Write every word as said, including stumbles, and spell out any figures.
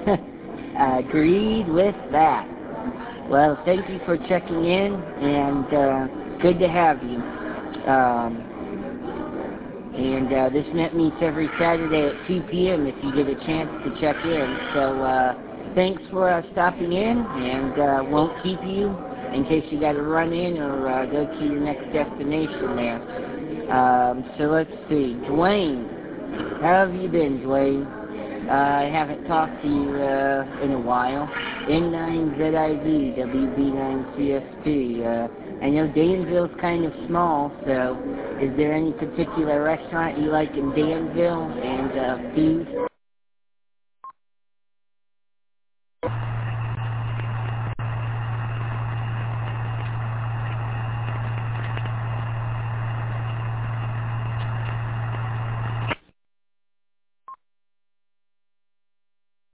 Agreed with that. Well, thank you for checking in, and uh, good to have you. Um, and uh, this net meets every Saturday at two p m if you get a chance to check in. So uh, thanks for uh, stopping in, and uh, won't keep you in case you got to run in or uh, go to your next destination there. Um, so let's see. Dwayne, how have you been, Dwayne? Uh, I haven't talked to you uh, in a while. N nine Z I V, W B nine C S P. Uh, I know Danville's kind of small, so is there any particular restaurant you like in Danville and uh, food?